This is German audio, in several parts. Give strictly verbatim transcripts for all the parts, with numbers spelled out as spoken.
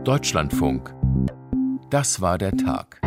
Deutschlandfunk. Das war der Tag.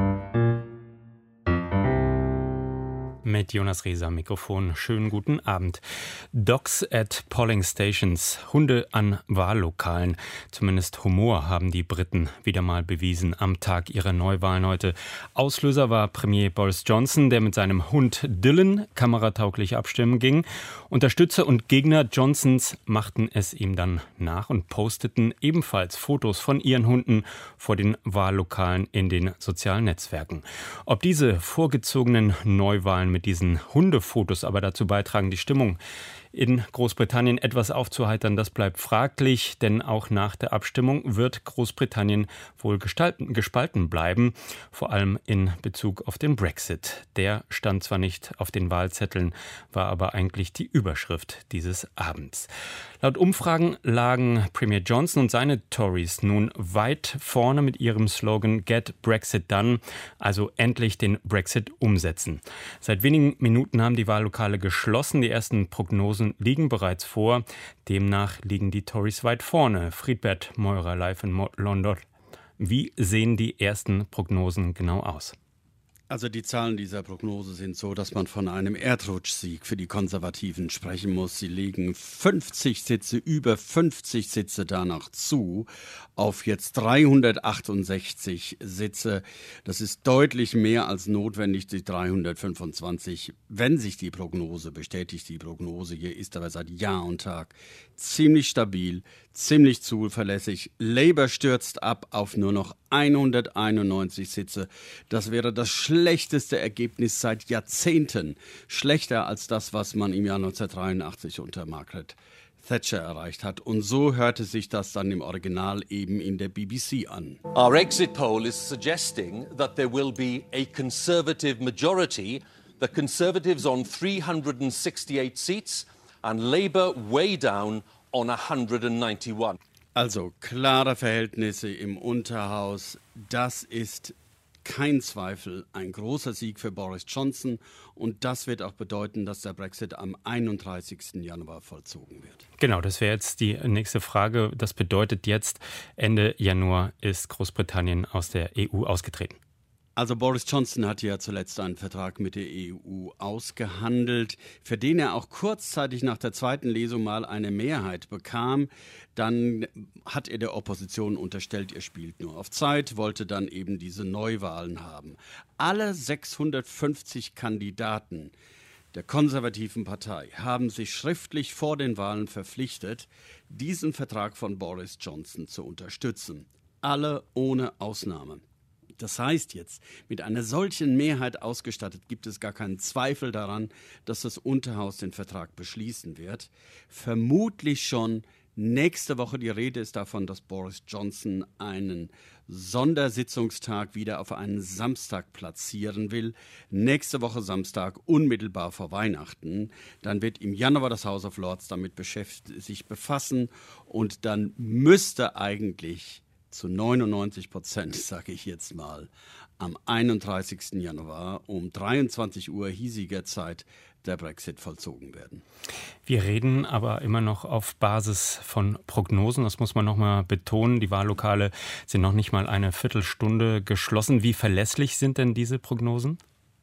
Mit Jonas Rieser am Mikrofon. Schönen guten Abend. Dogs at Polling Stations, Hunde an Wahllokalen. Zumindest Humor haben die Briten wieder mal bewiesen am Tag ihrer Neuwahlen heute. Auslöser war Premier Boris Johnson, der mit seinem Hund Dylan kameratauglich abstimmen ging. Unterstützer und Gegner Johnsons machten es ihm dann nach und posteten ebenfalls Fotos von ihren Hunden vor den Wahllokalen in den sozialen Netzwerken. Ob diese vorgezogenen Neuwahlen mit diesen Hundefotos aber dazu beitragen, die Stimmung in Großbritannien etwas aufzuheitern, das bleibt fraglich, denn auch nach der Abstimmung wird Großbritannien wohl gestalten, gespalten bleiben, vor allem in Bezug auf den Brexit. Der stand zwar nicht auf den Wahlzetteln, war aber eigentlich die Überschrift dieses Abends. Laut Umfragen lagen Premier Johnson und seine Tories nun weit vorne mit ihrem Slogan Get Brexit Done, also endlich den Brexit umsetzen. Seit wenigen Minuten haben die Wahllokale geschlossen, die ersten Prognosen liegen bereits vor. Demnach liegen die Tories weit vorne. Friedbert Meurer live in London. Wie sehen die ersten Prognosen genau aus? Also die Zahlen dieser Prognose sind so, dass man von einem Erdrutschsieg für die Konservativen sprechen muss. Sie legen fünfzig Sitze, über fünfzig Sitze danach zu, auf jetzt dreihundertachtundsechzig Sitze. Das ist deutlich mehr als notwendig, die dreihundertfünfundzwanzig, wenn sich die Prognose bestätigt. Die Prognose hier ist aber seit Jahr und Tag ziemlich stabil, ziemlich zuverlässig. Labour stürzt ab auf nur noch hunderteinundneunzig Sitze. Das wäre das schlechteste Ergebnis seit Jahrzehnten. Schlechter als das, was man im Jahr neunzehnhundertdreiundachtzig unter Margaret Thatcher erreicht hat. Und so hörte sich das dann im Original eben in der B B C an. Our exit poll is suggesting that there will be a Conservative majority. The Conservatives on three hundred sixty-eight seats and Labour way down on one hundred ninety-one. Also klare Verhältnisse im Unterhaus, das ist kein Zweifel ein großer Sieg für Boris Johnson und das wird auch bedeuten, dass der Brexit am einunddreißigsten Januar vollzogen wird. Genau, das wäre jetzt die nächste Frage. Das bedeutet jetzt, Ende Januar ist Großbritannien aus der E U ausgetreten. Also Boris Johnson hat ja zuletzt einen Vertrag mit der E U ausgehandelt, für den er auch kurzzeitig nach der zweiten Lesung mal eine Mehrheit bekam. Dann hat er der Opposition unterstellt, er spielt nur auf Zeit, wollte dann eben diese Neuwahlen haben. Alle sechshundertfünfzig Kandidaten der konservativen Partei haben sich schriftlich vor den Wahlen verpflichtet, diesen Vertrag von Boris Johnson zu unterstützen. Alle ohne Ausnahme. Das heißt jetzt, mit einer solchen Mehrheit ausgestattet gibt es gar keinen Zweifel daran, dass das Unterhaus den Vertrag beschließen wird. Vermutlich schon nächste Woche. Die Rede ist davon, dass Boris Johnson einen Sondersitzungstag wieder auf einen Samstag platzieren will. Nächste Woche Samstag, unmittelbar vor Weihnachten. Dann wird im Januar das House of Lords damit beschäftigt, sich befassen und dann müsste eigentlich zu neunundneunzig Prozent, sage ich jetzt mal, am einunddreißigsten Januar um dreiundzwanzig Uhr hiesiger Zeit der Brexit vollzogen werden. Wir reden aber immer noch auf Basis von Prognosen. Das muss man noch mal betonen. Die Wahllokale sind noch nicht mal eine Viertelstunde geschlossen. Wie verlässlich sind denn diese Prognosen?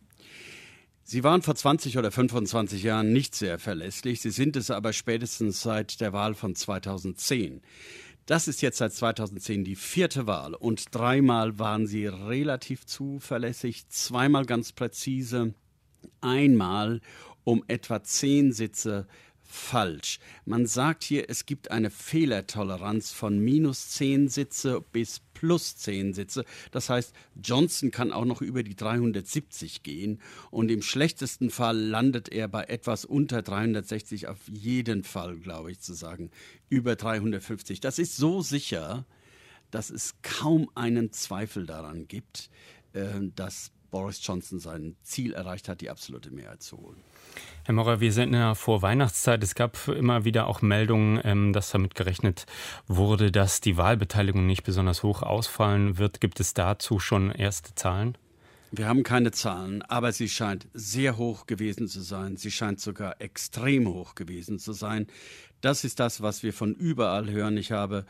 Sie waren vor zwanzig oder fünfundzwanzig Jahren nicht sehr verlässlich. Sie sind es aber spätestens seit der Wahl von zweitausendzehn. Das ist jetzt seit zweitausendzehn die vierte Wahl und dreimal waren sie relativ zuverlässig, zweimal ganz präzise, einmal um etwa zehn Sitze falsch. Man sagt hier, es gibt eine Fehlertoleranz von minus zehn Sitze bis plus zehn Sitze. Das heißt, Johnson kann auch noch über die dreihundertsiebzig gehen und im schlechtesten Fall landet er bei etwas unter dreihundertsechzig, auf jeden Fall, glaube ich, zu sagen, über dreihundertfünfzig. Das ist so sicher, dass es kaum einen Zweifel daran gibt, dass Boris Johnson sein Ziel erreicht hat, die absolute Mehrheit zu holen. Herr Maurer, wir sind ja vor Weihnachtszeit. Es gab immer wieder auch Meldungen, dass damit gerechnet wurde, dass die Wahlbeteiligung nicht besonders hoch ausfallen wird. Gibt es dazu schon erste Zahlen? Wir haben keine Zahlen, aber sie scheint sehr hoch gewesen zu sein. Sie scheint sogar extrem hoch gewesen zu sein. Das ist das, was wir von überall hören. Ich habe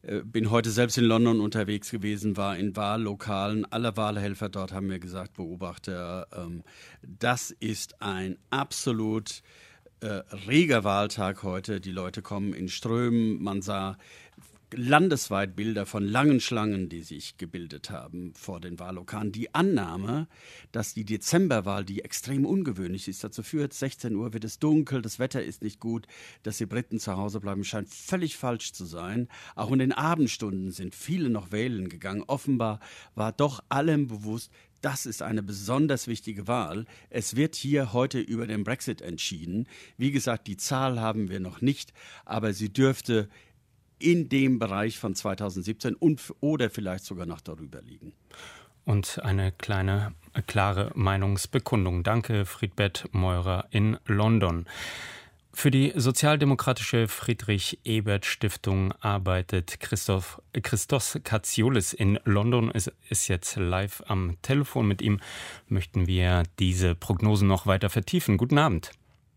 bin heute selbst in London unterwegs gewesen, war in Wahllokalen. Alle Wahlhelfer dort haben mir gesagt, Beobachter, ähm, das ist ein absolut äh, reger Wahltag heute. Die Leute kommen in Strömen. Man sah landesweit Bilder von langen Schlangen, die sich gebildet haben vor den Wahllokalen. Die Annahme, dass die Dezemberwahl, die extrem ungewöhnlich ist, dazu führt, sechzehn Uhr wird es dunkel, das Wetter ist nicht gut, dass die Briten zu Hause bleiben, scheint völlig falsch zu sein. Auch in den Abendstunden sind viele noch wählen gegangen. Offenbar war doch allem bewusst, das ist eine besonders wichtige Wahl. Es wird hier heute über den Brexit entschieden. Wie gesagt, die Zahl haben wir noch nicht, aber sie dürfte in dem Bereich von zweitausendsiebzehn und oder vielleicht sogar noch darüber liegen. Und eine kleine, klare Meinungsbekundung. Danke, Friedbert Meurer in London. Für die sozialdemokratische Friedrich-Ebert-Stiftung arbeitet Christoph, Christos Katsioulis in London, ist, ist jetzt live am Telefon. Mit ihm möchten wir diese Prognosen noch weiter vertiefen. Guten Abend.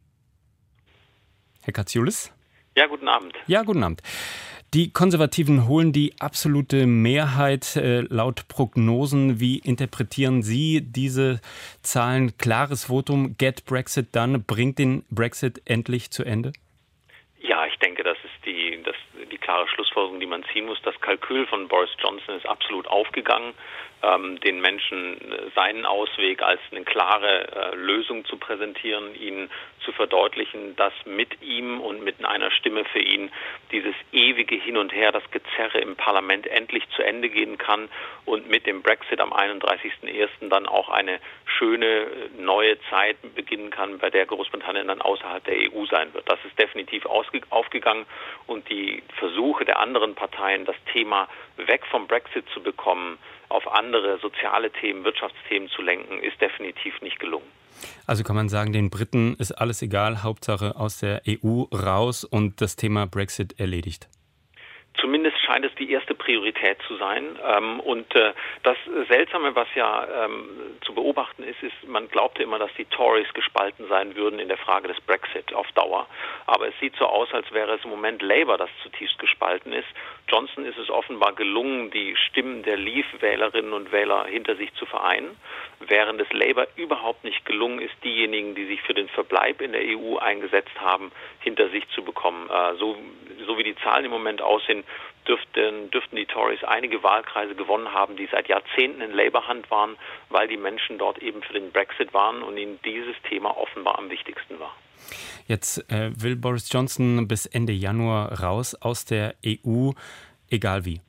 Herr Katsioulis? Ja, guten Abend. Ja, guten Abend. Die Konservativen holen die absolute Mehrheit äh, laut Prognosen. Wie interpretieren Sie diese Zahlen? Klares Votum, get Brexit done, bringt den Brexit endlich zu Ende? Ja, ich denke, das ist die, das, die klare Schlussfolgerung, die man ziehen muss. Das Kalkül von Boris Johnson ist absolut aufgegangen, ähm, den Menschen seinen Ausweg als eine klare äh, Lösung zu präsentieren, ihnen zu verdeutlichen, dass mit ihm und mit einer Stimme für ihn dieses ewige Hin und Her, das Gezerre im Parlament endlich zu Ende gehen kann und mit dem Brexit am einunddreißigsten ersten dann auch eine schöne neue Zeit beginnen kann, bei der Großbritannien dann außerhalb der E U sein wird. Das ist definitiv ausge- aufgegangen und die Versuche der anderen Parteien, das Thema weg vom Brexit zu bekommen, auf andere soziale Themen, Wirtschaftsthemen zu lenken, ist definitiv nicht gelungen. Also kann man sagen, den Briten ist alles egal, Hauptsache aus der E U raus und das Thema Brexit erledigt. Zumindest scheint es die erste Priorität zu sein. Und das Seltsame, was ja zu beobachten ist, ist, man glaubte immer, dass die Tories gespalten sein würden in der Frage des Brexit auf Dauer. Aber es sieht so aus, als wäre es im Moment Labour, das zutiefst gespalten ist. Johnson ist es offenbar gelungen, die Stimmen der Leave-Wählerinnen und Wähler hinter sich zu vereinen, während es Labour überhaupt nicht gelungen ist, diejenigen, die sich für den Verbleib in der E U eingesetzt haben, hinter sich zu bekommen. So, so wie die Zahlen im Moment aussehen, dürften, dürften die Tories einige Wahlkreise gewonnen haben, die seit Jahrzehnten in Labour-Hand waren, weil die Menschen dort eben für den Brexit waren und ihnen dieses Thema offenbar am wichtigsten war. Jetzt äh, will Boris Johnson bis Ende Januar raus aus der E U, egal wie.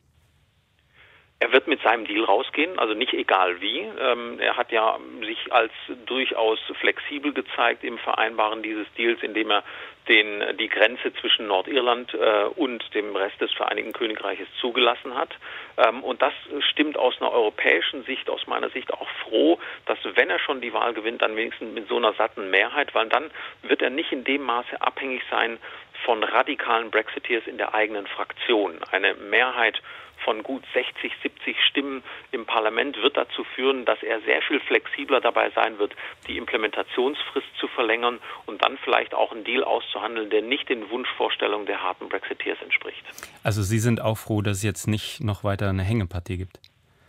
Er wird mit seinem Deal rausgehen, also nicht egal wie. Ähm, er hat ja sich als durchaus flexibel gezeigt im Vereinbaren dieses Deals, indem er den, die Grenze zwischen Nordirland äh, und dem Rest des Vereinigten Königreiches zugelassen hat. Ähm, und das stimmt aus einer europäischen Sicht, aus meiner Sicht auch froh, dass wenn er schon die Wahl gewinnt, dann wenigstens mit so einer satten Mehrheit, weil dann wird er nicht in dem Maße abhängig sein von radikalen Brexiteers in der eigenen Fraktion. Eine Mehrheit von gut sechzig, siebzig Stimmen im Parlament wird dazu führen, dass er sehr viel flexibler dabei sein wird, die Implementationsfrist zu verlängern und dann vielleicht auch einen Deal auszuhandeln, der nicht den Wunschvorstellungen der harten Brexiteers entspricht. Also Sie sind auch froh, dass es jetzt nicht noch weiter eine Hängepartie gibt?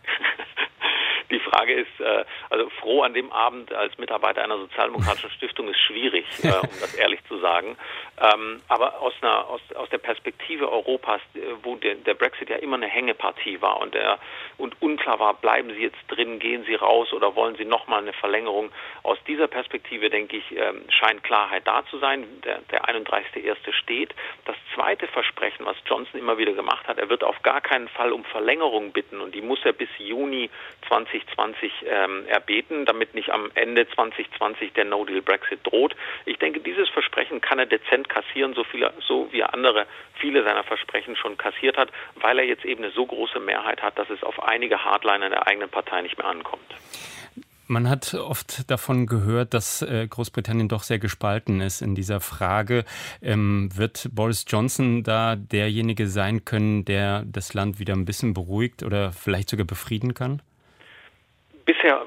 Die Frage ist, äh, also froh an dem Abend als Mitarbeiter einer sozialdemokratischen Stiftung ist schwierig, äh, um das ehrlich zu sagen. Ähm, aber aus, einer, aus, aus der Perspektive Europas, wo der, der Brexit ja immer eine Hängepartie war und, der, und unklar war, bleiben Sie jetzt drin, gehen Sie raus oder wollen Sie nochmal eine Verlängerung? Aus dieser Perspektive, denke ich, ähm, scheint Klarheit da zu sein. Der, der einunddreißigste erste steht. Das zweite Versprechen, was Johnson immer wieder gemacht hat, er wird auf gar keinen Fall um Verlängerung bitten und die muss er bis Juni zwanzig zwanzig ähm, erbeten, damit nicht am Ende zwanzig zwanzig der No-Deal-Brexit droht. Ich denke, dieses Versprechen kann er dezent kassieren, so, viele, so wie er andere viele seiner Versprechen schon kassiert hat, weil er jetzt eben eine so große Mehrheit hat, dass es auf einige Hardliner der eigenen Partei nicht mehr ankommt. Man hat oft davon gehört, dass äh, Großbritannien doch sehr gespalten ist in dieser Frage. Ähm, wird Boris Johnson da derjenige sein können, der das Land wieder ein bisschen beruhigt oder vielleicht sogar befrieden kann? Bisher gibt es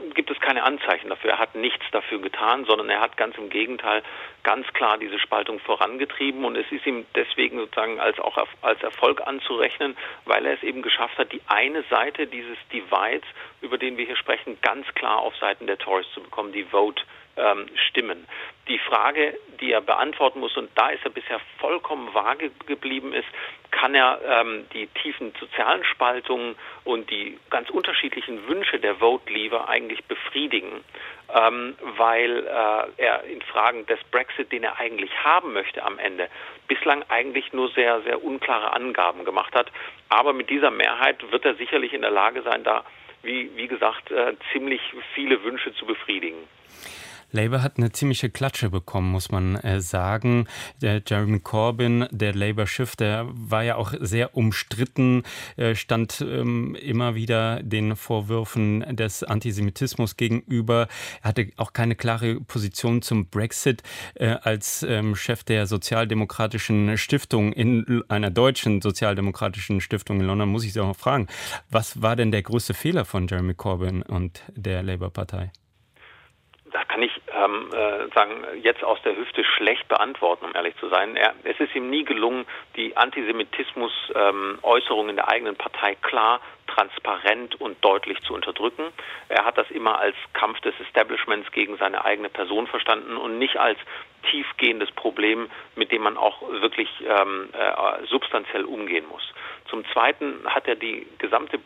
keine Anzeichen dafür. Er hat nichts dafür getan, sondern er hat ganz im Gegenteil ganz klar diese Spaltung vorangetrieben und es ist ihm deswegen sozusagen als auch als Erfolg anzurechnen, weil er es eben geschafft hat, die eine Seite dieses Divides, über den wir hier sprechen, ganz klar auf Seiten der Tories zu bekommen, die Vote ähm, Stimmen. Die Frage, die er beantworten muss, und da ist er bisher vollkommen vage geblieben, ist, kann er ähm, die tiefen sozialen Spaltungen und die ganz unterschiedlichen Wünsche der Vote Leaver eigentlich befriedigen, ähm, weil äh, er in Fragen des Brexit, den er eigentlich haben möchte am Ende, bislang eigentlich nur sehr, sehr unklare Angaben gemacht hat. Aber mit dieser Mehrheit wird er sicherlich in der Lage sein, da, wie, wie gesagt, äh, ziemlich viele Wünsche zu befriedigen. Labour hat eine ziemliche Klatsche bekommen, muss man äh, sagen. Der Jeremy Corbyn, der Labour-Chef, der war ja auch sehr umstritten, äh, stand ähm, immer wieder den Vorwürfen des Antisemitismus gegenüber. Er hatte auch keine klare Position zum Brexit. Äh, als ähm, Chef der sozialdemokratischen Stiftung, in einer deutschen sozialdemokratischen Stiftung in London, muss ich Sie auch noch fragen, was war denn der größte Fehler von Jeremy Corbyn und der Labour-Partei? Das kann ich ähm, äh, sagen, jetzt aus der Hüfte schlecht beantworten, um ehrlich zu sein. Er, es ist ihm nie gelungen, die Antisemitismus-Äußerungen ähm, der eigenen Partei klar, transparent und deutlich zu unterdrücken. Er hat das immer als Kampf des Establishments gegen seine eigene Person verstanden und nicht als tiefgehendes Problem, mit dem man auch wirklich ähm, äh, substanziell umgehen muss. Zum Zweiten hat er die gesamte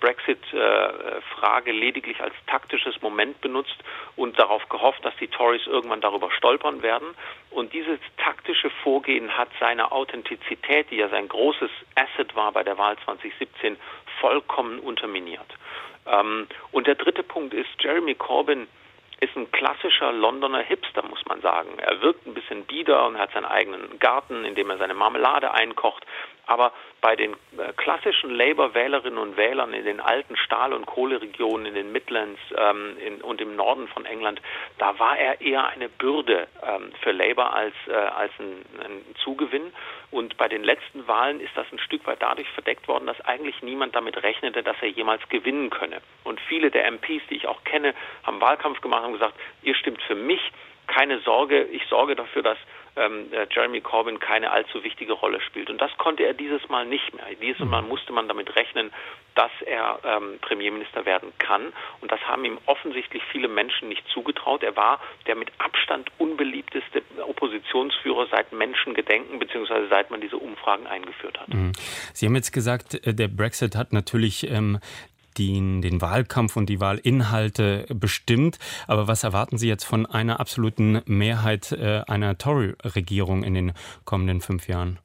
Brexit-Frage lediglich als taktisches Moment benutzt und darauf gehofft, dass die Tories irgendwann darüber stolpern werden. Und dieses taktische Vorgehen hat seine Authentizität, die ja sein großes Asset war bei der Wahl zwanzig siebzehn, vollkommen unterminiert. Ähm, und der dritte Punkt ist, Jeremy Corbyn ist ein klassischer Londoner Hipster, muss man sagen. Er wirkt ein bisschen bieder und hat seinen eigenen Garten, in dem er seine Marmelade einkocht. Aber bei den äh, klassischen Labour-Wählerinnen und Wählern in den alten Stahl- und Kohleregionen, in den Midlands ähm, in, und im Norden von England, da war er eher eine Bürde ähm, für Labour als, äh, als ein, ein Zugewinn. Und bei den letzten Wahlen ist das ein Stück weit dadurch verdeckt worden, dass eigentlich niemand damit rechnete, dass er jemals gewinnen könne. Und viele der M Ps, die ich auch kenne, haben Wahlkampf gemacht und gesagt, ihr stimmt für mich, keine Sorge, ich sorge dafür, dass ähm, Jeremy Corbyn keine allzu wichtige Rolle spielt. Und das konnte er dieses Mal nicht mehr. Dieses Mal musste man damit rechnen, dass er ähm, Premierminister werden kann. Und das haben ihm offensichtlich viele Menschen nicht zugetraut. Er war der mit Abstand unbeliebteste Oppositionsführer seit Menschengedenken, beziehungsweise seit man diese Umfragen eingeführt hat. Sie haben jetzt gesagt, der Brexit hat natürlich ähm Den, den Wahlkampf und die Wahlinhalte bestimmt. Aber was erwarten Sie jetzt von einer absoluten Mehrheit äh, einer Tory-Regierung in den kommenden fünf Jahren?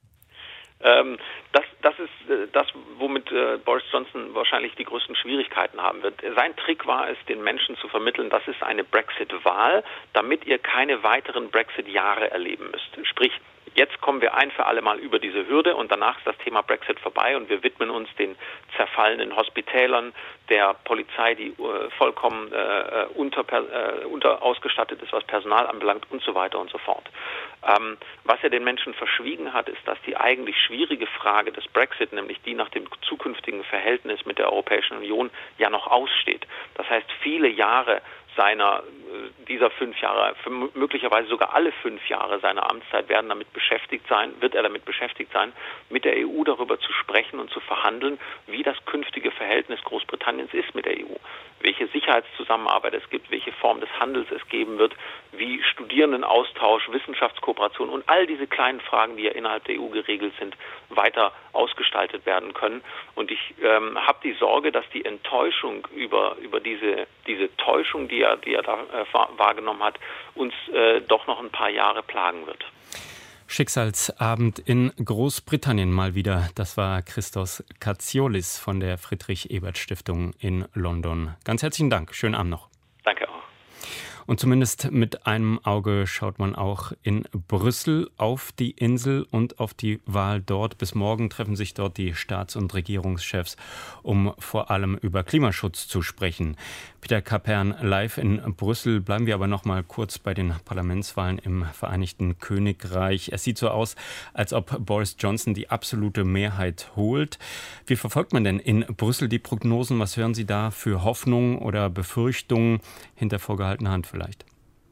Ähm, das, das ist äh, das, womit äh, Boris Johnson wahrscheinlich die größten Schwierigkeiten haben wird. Sein Trick war es, den Menschen zu vermitteln, das ist eine Brexit-Wahl, damit ihr keine weiteren Brexit-Jahre erleben müsst. Sprich, jetzt kommen wir ein für alle Mal über diese Hürde und danach ist das Thema Brexit vorbei und wir widmen uns den zerfallenen Hospitälern, der Polizei, die äh, vollkommen äh, unter, äh, unter ausgestattet ist, was Personal anbelangt und so weiter und so fort. Ähm, was er den Menschen verschwiegen hat, ist, dass die eigentlich schwierige Frage des Brexit, nämlich die nach dem zukünftigen Verhältnis mit der Europäischen Union, ja noch aussteht. Das heißt, viele Jahre seiner, dieser fünf Jahre, möglicherweise sogar alle fünf Jahre seiner Amtszeit werden damit beschäftigt sein, wird er damit beschäftigt sein, mit der E U darüber zu sprechen und zu verhandeln, wie das künftige Verhältnis Großbritanniens ist mit der E U. Welche Sicherheitszusammenarbeit es gibt, welche Form des Handels es geben wird, wie Studierendenaustausch, Wissenschaftskooperation und all diese kleinen Fragen, die ja innerhalb der E U geregelt sind, weiter ausgestaltet werden können. Und ich ähm, habe die Sorge, dass die Enttäuschung über, über diese, diese Täuschung, die er, die er da äh, wahrgenommen hat, uns äh, doch noch ein paar Jahre plagen wird. Schicksalsabend in Großbritannien mal wieder. Das war Christos Katsiolis von der Friedrich-Ebert-Stiftung in London. Ganz herzlichen Dank. Schönen Abend noch. Danke auch. Und zumindest mit einem Auge schaut man auch in Brüssel auf die Insel und auf die Wahl dort. Bis morgen treffen sich dort die Staats- und Regierungschefs, um vor allem über Klimaschutz zu sprechen. Peter Kapern live in Brüssel. Bleiben wir aber noch mal kurz bei den Parlamentswahlen im Vereinigten Königreich. Es sieht so aus, als ob Boris Johnson die absolute Mehrheit holt. Wie verfolgt man denn in Brüssel die Prognosen? Was hören Sie da für Hoffnungen oder Befürchtungen hinter vorgehaltener Hand vielleicht?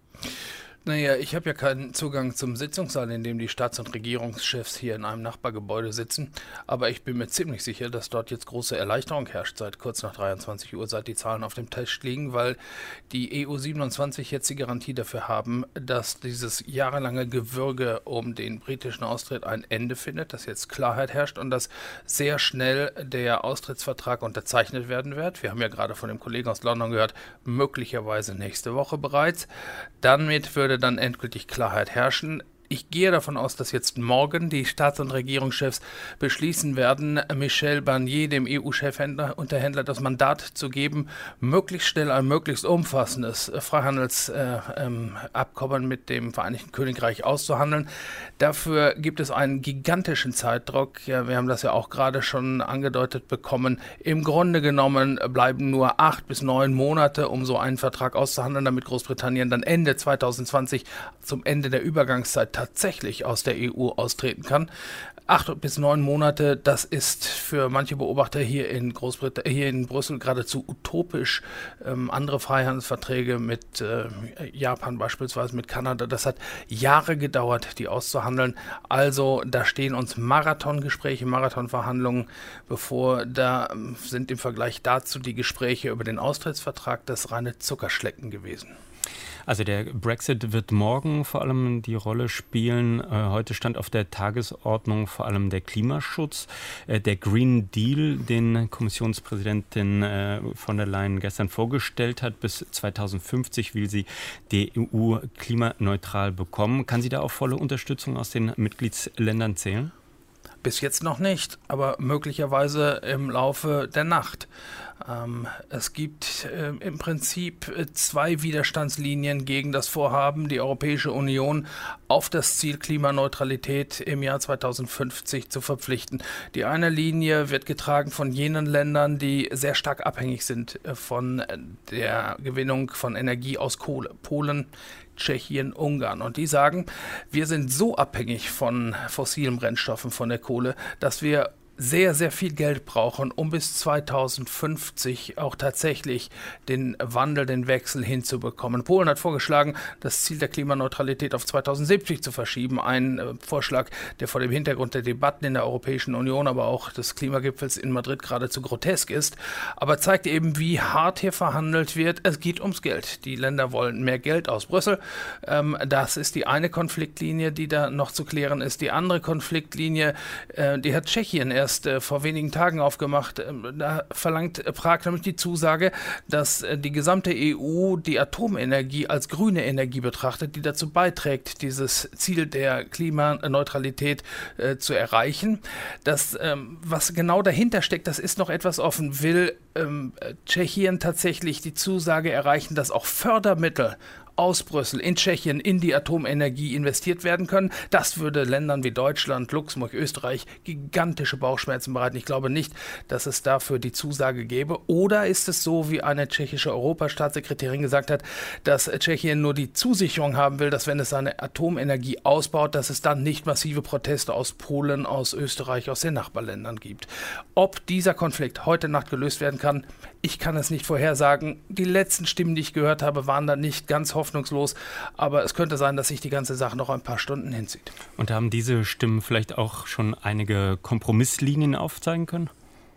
Naja, ich habe ja keinen Zugang zum Sitzungssaal, in dem die Staats- und Regierungschefs hier in einem Nachbargebäude sitzen. Aber ich bin mir ziemlich sicher, dass dort jetzt große Erleichterung herrscht seit kurz nach dreiundzwanzig Uhr, seit die Zahlen auf dem Tisch liegen, weil die E U siebenundzwanzig jetzt die Garantie dafür haben, dass dieses jahrelange Gewürge um den britischen Austritt ein Ende findet, dass jetzt Klarheit herrscht und dass sehr schnell der Austrittsvertrag unterzeichnet werden wird. Wir haben ja gerade von dem Kollegen aus London gehört, möglicherweise nächste Woche bereits. Damit würde dann endgültig Klarheit herrschen. Ich gehe davon aus, dass jetzt morgen die Staats- und Regierungschefs beschließen werden, Michel Barnier, dem E U-Chefhändler, das Mandat zu geben, möglichst schnell ein möglichst umfassendes Freihandelsabkommen äh, ähm, mit dem Vereinigten Königreich auszuhandeln. Dafür gibt es einen gigantischen Zeitdruck. Ja, wir haben das ja auch gerade schon angedeutet bekommen. Im Grunde genommen bleiben nur acht bis neun Monate, um so einen Vertrag auszuhandeln, damit Großbritannien dann Ende zweitausendzwanzig zum Ende der Übergangszeit tatsächlich aus der E U austreten kann. Acht bis neun Monate, das ist für manche Beobachter hier in Großbrit- hier in Brüssel geradezu utopisch. Ähm, andere Freihandelsverträge mit äh, Japan beispielsweise, mit Kanada, das hat Jahre gedauert, die auszuhandeln. Also da stehen uns Marathongespräche, Marathonverhandlungen bevor. Da sind im Vergleich dazu die Gespräche über den Austrittsvertrag das reine Zuckerschlecken gewesen. Also der Brexit wird morgen vor allem die Rolle spielen. Heute stand auf der Tagesordnung vor allem der Klimaschutz. Der Green Deal, den Kommissionspräsidentin von der Leyen gestern vorgestellt hat. Bis zweitausendfünfzig will sie die E U klimaneutral bekommen. Kann sie da auf volle Unterstützung aus den Mitgliedsländern zählen? Bis jetzt noch nicht, aber möglicherweise im Laufe der Nacht. Ähm, es gibt äh, im Prinzip äh, zwei Widerstandslinien gegen das Vorhaben, die Europäische Union auf das Ziel Klimaneutralität im Jahr zweitausendfünfzig zu verpflichten. Die eine Linie wird getragen von jenen Ländern, die sehr stark abhängig sind äh, von äh, der Gewinnung von Energie aus Kohle. Polen, Tschechien, Ungarn. Und die sagen, wir sind so abhängig von fossilen Brennstoffen, von der Kohle, dass wir sehr, sehr viel Geld brauchen, um bis zweitausendfünfzig auch tatsächlich den Wandel, den Wechsel hinzubekommen. Polen hat vorgeschlagen, das Ziel der Klimaneutralität auf zweitausendsiebzig zu verschieben. Ein äh, Vorschlag, der vor dem Hintergrund der Debatten in der Europäischen Union, aber auch des Klimagipfels in Madrid geradezu grotesk ist, aber zeigt eben, wie hart hier verhandelt wird. Es geht ums Geld. Die Länder wollen mehr Geld aus Brüssel. Ähm, das ist die eine Konfliktlinie, die da noch zu klären ist. Die andere Konfliktlinie, äh, die hat Tschechien erst vor wenigen Tagen aufgemacht. Da verlangt Prag nämlich die Zusage, dass die gesamte E U die Atomenergie als grüne Energie betrachtet, die dazu beiträgt, dieses Ziel der Klimaneutralität äh, zu erreichen. Das, ähm, was genau dahinter steckt, das ist noch etwas offen. Will ähm, Tschechien tatsächlich die Zusage erreichen, dass auch Fördermittel aus Brüssel in Tschechien in die Atomenergie investiert werden können? Das würde Ländern wie Deutschland, Luxemburg, Österreich gigantische Bauchschmerzen bereiten. Ich glaube nicht, dass es dafür die Zusage gäbe. Oder ist es so, wie eine tschechische Europastaatssekretärin gesagt hat, dass Tschechien nur die Zusicherung haben will, dass wenn es seine Atomenergie ausbaut, dass es dann nicht massive Proteste aus Polen, aus Österreich, aus den Nachbarländern gibt. Ob dieser Konflikt heute Nacht gelöst werden kann, ich kann es nicht vorhersagen. Die letzten Stimmen, die ich gehört habe, waren da nicht ganz hoffnungslos. Aber es könnte sein, dass sich die ganze Sache noch ein paar Stunden hinzieht. Und haben diese Stimmen vielleicht auch schon einige Kompromisslinien aufzeigen können?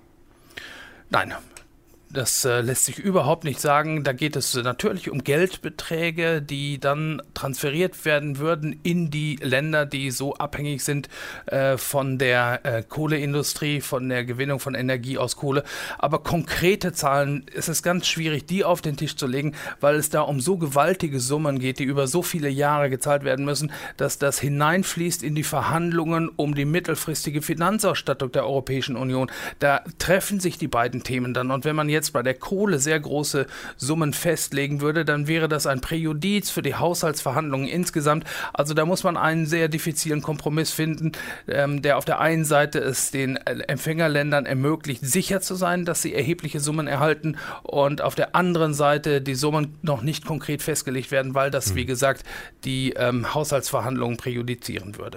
Nein. Das äh, lässt sich überhaupt nicht sagen. Da geht es natürlich um Geldbeträge, die dann transferiert werden würden in die Länder, die so abhängig sind äh, von der äh, Kohleindustrie, von der Gewinnung von Energie aus Kohle. Aber konkrete Zahlen, es ist ganz schwierig, die auf den Tisch zu legen, weil es da um so gewaltige Summen geht, die über so viele Jahre gezahlt werden müssen, dass das hineinfließt in die Verhandlungen um die mittelfristige Finanzausstattung der Europäischen Union. Da treffen sich die beiden Themen dann. Und wenn man jetzt jetzt bei der Kohle sehr große Summen festlegen würde, dann wäre das ein Präjudiz für die Haushaltsverhandlungen insgesamt. Also da muss man einen sehr diffizilen Kompromiss finden, ähm, der auf der einen Seite es den Empfängerländern ermöglicht, sicher zu sein, dass sie erhebliche Summen erhalten, und auf der anderen Seite die Summen noch nicht konkret festgelegt werden, weil das, wie gesagt, die ähm, Haushaltsverhandlungen präjudizieren würde.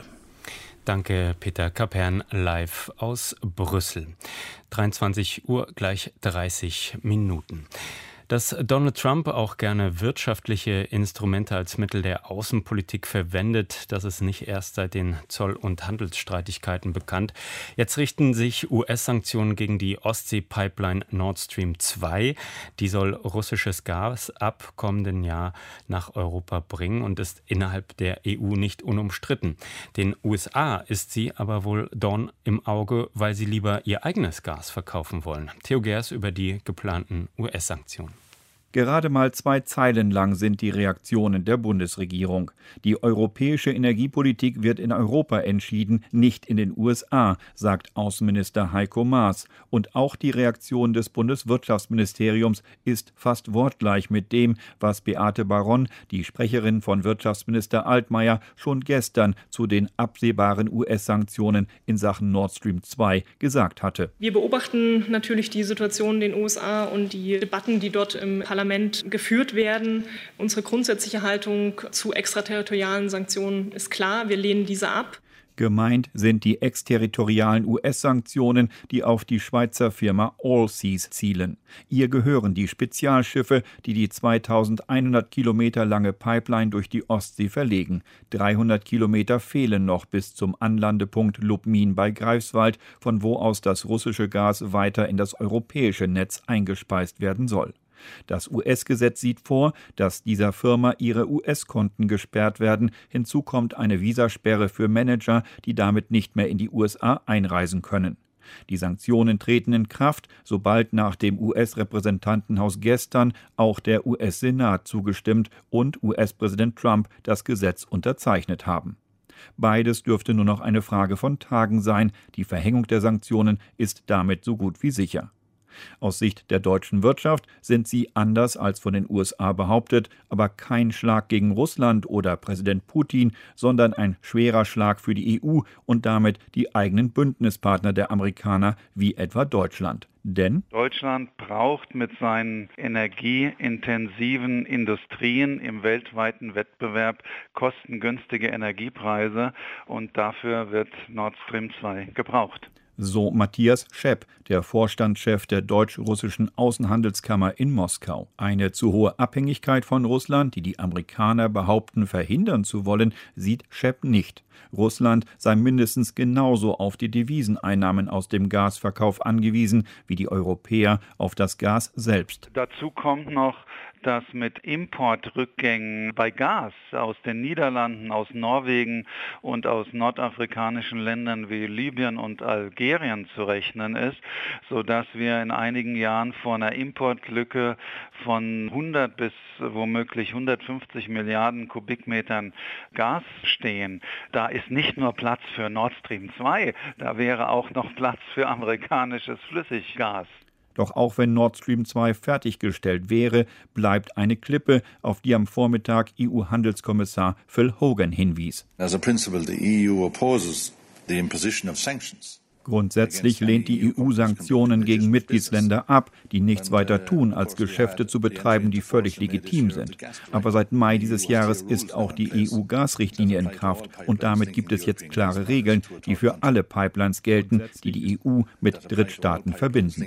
Danke, Peter Kapern, live aus Brüssel. dreiundzwanzig Uhr gleich dreißig Minuten. Dass Donald Trump auch gerne wirtschaftliche Instrumente als Mittel der Außenpolitik verwendet, das ist nicht erst seit den Zoll- und Handelsstreitigkeiten bekannt. Jetzt richten sich U S-Sanktionen gegen die Ostsee-Pipeline Nord Stream zwei. Die soll russisches Gas ab kommenden Jahr nach Europa bringen und ist innerhalb der E U nicht unumstritten. Den U S A ist sie aber wohl Dorn im Auge, weil sie lieber ihr eigenes Gas verkaufen wollen. Theo Gers über die geplanten U S-Sanktionen. Gerade mal zwei Zeilen lang sind die Reaktionen der Bundesregierung. Die europäische Energiepolitik wird in Europa entschieden, nicht in den U S A, sagt Außenminister Heiko Maas. Und auch die Reaktion des Bundeswirtschaftsministeriums ist fast wortgleich mit dem, was Beate Baron, die Sprecherin von Wirtschaftsminister Altmaier, schon gestern zu den absehbaren U S-Sanktionen in Sachen Nord Stream zwei gesagt hatte. Wir beobachten natürlich die Situation in den U S A und die Debatten, die dort im Parlament geführt werden. Unsere grundsätzliche Haltung zu extraterritorialen Sanktionen ist klar. Wir lehnen diese ab. Gemeint sind die exterritorialen U S-Sanktionen, die auf die Schweizer Firma Allseas zielen. Ihr gehören die Spezialschiffe, die die zweitausendeinhundert Kilometer lange Pipeline durch die Ostsee verlegen. dreihundert Kilometer fehlen noch bis zum Anlandepunkt Lubmin bei Greifswald, von wo aus das russische Gas weiter in das europäische Netz eingespeist werden soll. Das U S-Gesetz sieht vor, dass dieser Firma ihre U S-Konten gesperrt werden. Hinzu kommt eine Visasperre für Manager, die damit nicht mehr in die U S A einreisen können. Die Sanktionen treten in Kraft, sobald nach dem U S-Repräsentantenhaus gestern auch der U S-Senat zugestimmt und U S-Präsident Trump das Gesetz unterzeichnet haben. Beides dürfte nur noch eine Frage von Tagen sein. Die Verhängung der Sanktionen ist damit so gut wie sicher. Aus Sicht der deutschen Wirtschaft sind sie anders als von den U S A behauptet, aber kein Schlag gegen Russland oder Präsident Putin, sondern ein schwerer Schlag für die E U und damit die eigenen Bündnispartner der Amerikaner, wie etwa Deutschland. Denn Deutschland braucht mit seinen energieintensiven Industrien im weltweiten Wettbewerb kostengünstige Energiepreise, und dafür wird Nord Stream zwei gebraucht. So Matthias Schepp, der Vorstandschef der deutsch-russischen Außenhandelskammer in Moskau. Eine zu hohe Abhängigkeit von Russland, die die Amerikaner behaupten, verhindern zu wollen, sieht Schepp nicht. Russland sei mindestens genauso auf die Deviseneinnahmen aus dem Gasverkauf angewiesen wie die Europäer auf das Gas selbst. Dazu kommt noch, dass mit Importrückgängen bei Gas aus den Niederlanden, aus Norwegen und aus nordafrikanischen Ländern wie Libyen und Algerien zu rechnen ist, sodass wir in einigen Jahren vor einer Importlücke von hundert bis womöglich hundertfünfzig Milliarden Kubikmetern Gas stehen. Da ist nicht nur Platz für Nord Stream zwei, da wäre auch noch Platz für amerikanisches Flüssiggas. Doch auch wenn Nord Stream zwei fertiggestellt wäre, bleibt eine Klippe, auf die am Vormittag E U-Handelskommissar Phil Hogan hinwies. As a principle, the E U opposes the imposition of sanctions. Grundsätzlich lehnt die E U Sanktionen gegen Mitgliedsländer ab, die nichts weiter tun, als Geschäfte zu betreiben, die völlig legitim sind. Aber seit Mai dieses Jahres ist auch die E U-Gasrichtlinie in Kraft und damit gibt es jetzt klare Regeln, die für alle Pipelines gelten, die die E U mit Drittstaaten verbinden.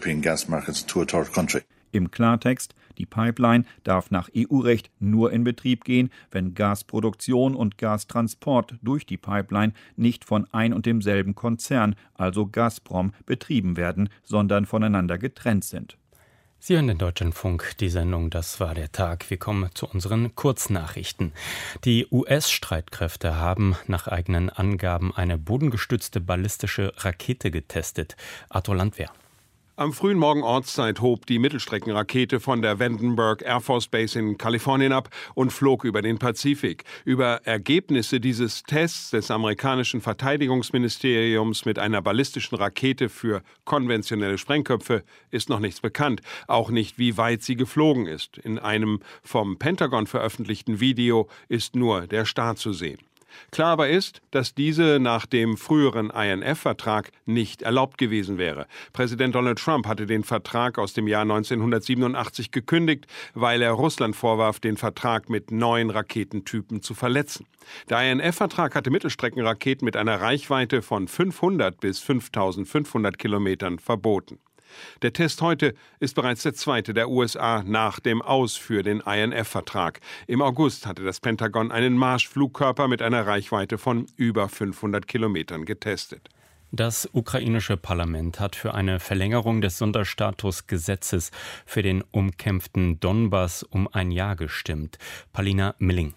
Im Klartext, die Pipeline darf nach E U-Recht nur in Betrieb gehen, wenn Gasproduktion und Gastransport durch die Pipeline nicht von ein und demselben Konzern, also Gazprom, betrieben werden, sondern voneinander getrennt sind. Sie hören den Deutschlandfunk, die Sendung Das war der Tag. Wir kommen zu unseren Kurznachrichten. Die U S-Streitkräfte haben nach eigenen Angaben eine bodengestützte ballistische Rakete getestet. Arthur Landwehr. Am frühen Morgen Ortszeit hob die Mittelstreckenrakete von der Vandenberg Air Force Base in Kalifornien ab und flog über den Pazifik. Über Ergebnisse dieses Tests des amerikanischen Verteidigungsministeriums mit einer ballistischen Rakete für konventionelle Sprengköpfe ist noch nichts bekannt. Auch nicht, wie weit sie geflogen ist. In einem vom Pentagon veröffentlichten Video ist nur der Start zu sehen. Klar aber ist, dass diese nach dem früheren I N F-Vertrag nicht erlaubt gewesen wäre. Präsident Donald Trump hatte den Vertrag aus dem Jahr neunzehnhundertsiebenundachtzig gekündigt, weil er Russland vorwarf, den Vertrag mit neuen Raketentypen zu verletzen. Der I N F-Vertrag hatte Mittelstreckenraketen mit einer Reichweite von fünfhundert bis fünftausendfünfhundert Kilometern verboten. Der Test heute ist bereits der zweite der U S A nach dem Aus für den I N F-Vertrag. Im August hatte das Pentagon einen Marschflugkörper mit einer Reichweite von über fünfhundert Kilometern getestet. Das ukrainische Parlament hat für eine Verlängerung des Sonderstatusgesetzes für den umkämpften Donbass um ein Jahr gestimmt. Palina Milling.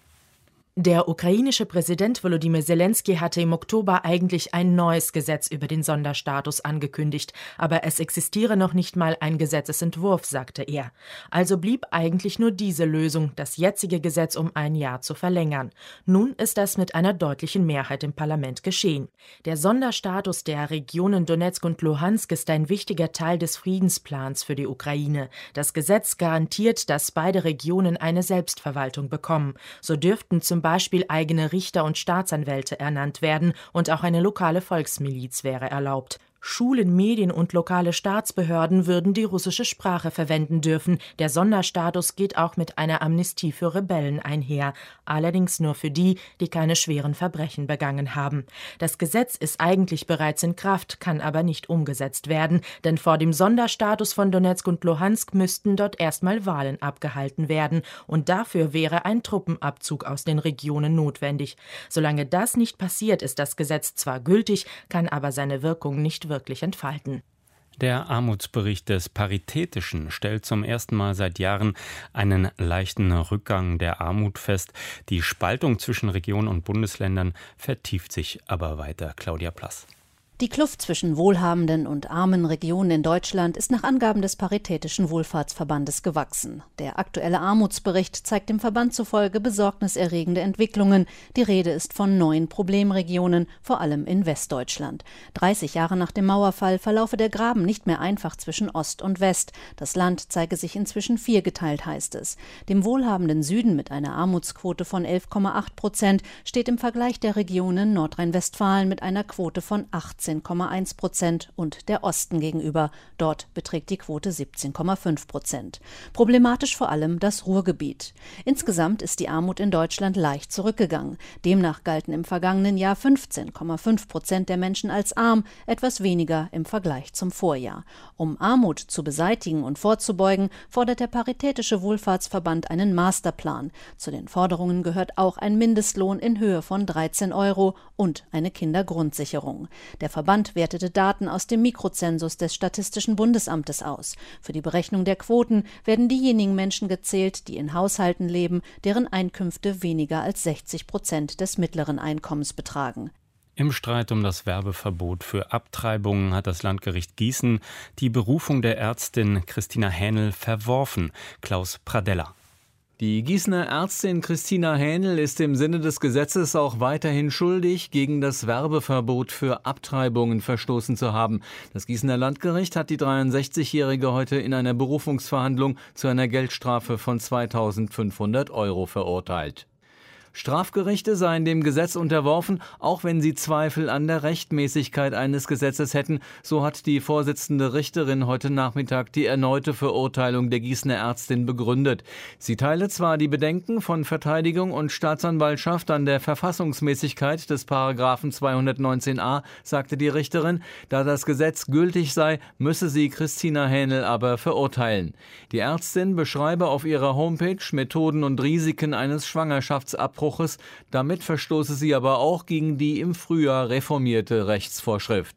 Der ukrainische Präsident Volodymyr Zelensky hatte im Oktober eigentlich ein neues Gesetz über den Sonderstatus angekündigt, aber es existiere noch nicht mal ein Gesetzesentwurf, sagte er. Also blieb eigentlich nur diese Lösung, das jetzige Gesetz um ein Jahr zu verlängern. Nun ist das mit einer deutlichen Mehrheit im Parlament geschehen. Der Sonderstatus der Regionen Donezk und Luhansk ist ein wichtiger Teil des Friedensplans für die Ukraine. Das Gesetz garantiert, dass beide Regionen eine Selbstverwaltung bekommen. So dürften zum Beispiel eigene Richter und Staatsanwälte ernannt werden und auch eine lokale Volksmiliz wäre erlaubt. Schulen, Medien und lokale Staatsbehörden würden die russische Sprache verwenden dürfen. Der Sonderstatus geht auch mit einer Amnestie für Rebellen einher, allerdings nur für die, die keine schweren Verbrechen begangen haben. Das Gesetz ist eigentlich bereits in Kraft, kann aber nicht umgesetzt werden, denn vor dem Sonderstatus von Donezk und Luhansk müssten dort erstmal Wahlen abgehalten werden und dafür wäre ein Truppenabzug aus den Regionen notwendig. Solange das nicht passiert, ist das Gesetz zwar gültig, kann aber seine Wirkung nicht wirklich entfalten. Der Armutsbericht des Paritätischen stellt zum ersten Mal seit Jahren einen leichten Rückgang der Armut fest. Die Spaltung zwischen Regionen und Bundesländern vertieft sich aber weiter. Claudia Plass. Die Kluft zwischen wohlhabenden und armen Regionen in Deutschland ist nach Angaben des Paritätischen Wohlfahrtsverbandes gewachsen. Der aktuelle Armutsbericht zeigt dem Verband zufolge besorgniserregende Entwicklungen. Die Rede ist von neuen Problemregionen, vor allem in Westdeutschland. dreißig Jahre nach dem Mauerfall verlaufe der Graben nicht mehr einfach zwischen Ost und West. Das Land zeige sich inzwischen viergeteilt, heißt es. Dem wohlhabenden Süden mit einer Armutsquote von elf Komma acht Prozent steht im Vergleich der Regionen Nordrhein-Westfalen mit einer Quote von achtzehn Komma eins Prozent und der Osten gegenüber. Dort beträgt die Quote siebzehn Komma fünf Prozent. Problematisch vor allem das Ruhrgebiet. Insgesamt ist die Armut in Deutschland leicht zurückgegangen. Demnach galten im vergangenen Jahr fünfzehn Komma fünf Prozent der Menschen als arm, etwas weniger im Vergleich zum Vorjahr. Um Armut zu beseitigen und vorzubeugen, fordert der Paritätische Wohlfahrtsverband einen Masterplan. Zu den Forderungen gehört auch ein Mindestlohn in Höhe von dreizehn Euro und eine Kindergrundsicherung. Der Verband wertete Daten aus dem Mikrozensus des Statistischen Bundesamtes aus. Für die Berechnung der Quoten werden diejenigen Menschen gezählt, die in Haushalten leben, deren Einkünfte weniger als sechzig Prozent des mittleren Einkommens betragen. Im Streit um das Werbeverbot für Abtreibungen hat das Landgericht Gießen die Berufung der Ärztin Christina Hähnel verworfen. Klaus Pradella. Die Gießener Ärztin Christina Hähnel ist im Sinne des Gesetzes auch weiterhin schuldig, gegen das Werbeverbot für Abtreibungen verstoßen zu haben. Das Gießener Landgericht hat die dreiundsechzigjährige heute in einer Berufungsverhandlung zu einer Geldstrafe von zweitausendfünfhundert Euro verurteilt. Strafgerichte seien dem Gesetz unterworfen, auch wenn sie Zweifel an der Rechtmäßigkeit eines Gesetzes hätten. So hat die Vorsitzende Richterin heute Nachmittag die erneute Verurteilung der Gießener Ärztin begründet. Sie teile zwar die Bedenken von Verteidigung und Staatsanwaltschaft an der Verfassungsmäßigkeit des Paragraphen zweihundertneunzehn a, sagte die Richterin. Da das Gesetz gültig sei, müsse sie Christina Hähnel aber verurteilen. Die Ärztin beschreibe auf ihrer Homepage Methoden und Risiken eines Schwangerschaftsabbruchs. Damit verstoße sie aber auch gegen die im Frühjahr reformierte Rechtsvorschrift.